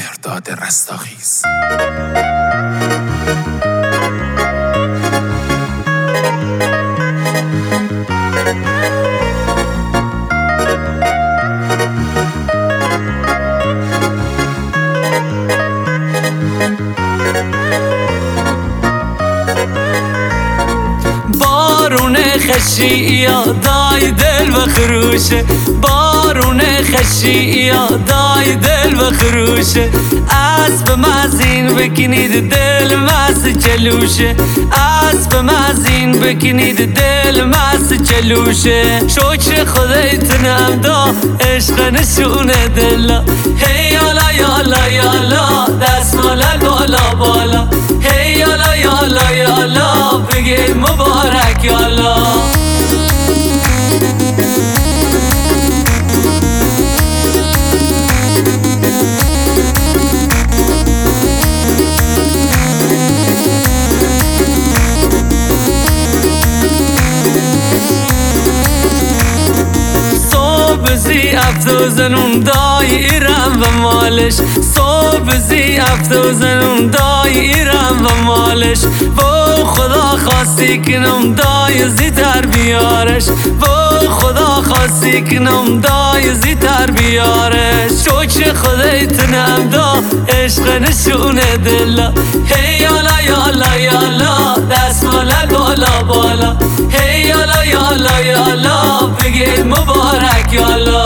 مهرداد رستاخیز. بارون خشی یادای دل و خروشه، بارون خشی یادای دل و خروشه. اسب مزین بکنید دل مست چلوشه، اسب مزین بکنید دل مست چلوشه. شکر خدایتونم دا عشق نشونه دلا، هی یالا یالا یالا دستمال بالا بالا، هی یالا یالا یالا بگید مبارک یالا. صبح افزوزنون دای ایران و مالش، صبح افزوزنون دای ایران و مالش. و خدا خواستی کنم دای زیتر بیارش، و خدا خواستی کنم دای زیتر بیارش. شکر خدایتونم دا عشق نشونه دلا، هی یالا یالا یالا دستمال بالا بالا، هی یالا یالا یالا بگید مبارک یالا.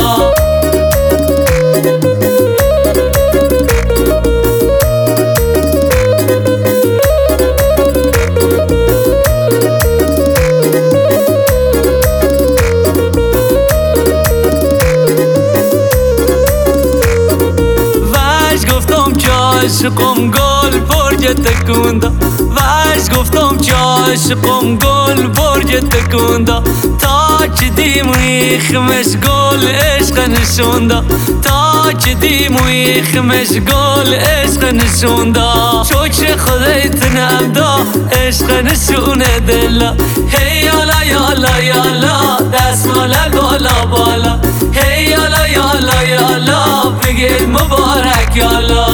عاشقم گل برج تکوندا، واش گفتم که عاشقم گل برج تکوندا. تا چه دیموی خمش گل عشق نشوندا، تا چه دیموی خمش گل عشق نشوندا. شکر خدایتونم دا عشق نشونه دلا، هی یالا یالا یالا دستمال بالا بالا، هی یالا یالا یالا بگید مبارک یالا.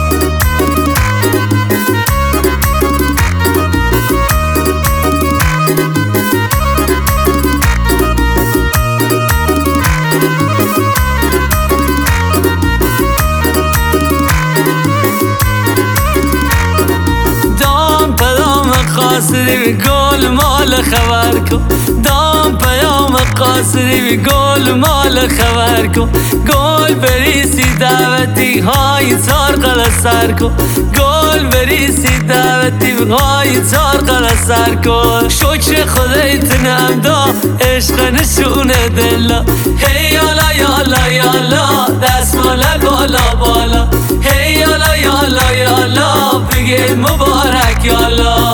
قاصدی گل مال خبر کو، دام پیام قاصدی گل مال خبر کو. گل بریسی دعوتی های سارقل سر کو، گل بریسی دعوتی های سارقل سر کو. شکر خدایتونم دا عشق نشونه دلا، هی یالا یالا یالا دستمال بالا بالا، هی یالا یالا یالا بگید مبارک یالا.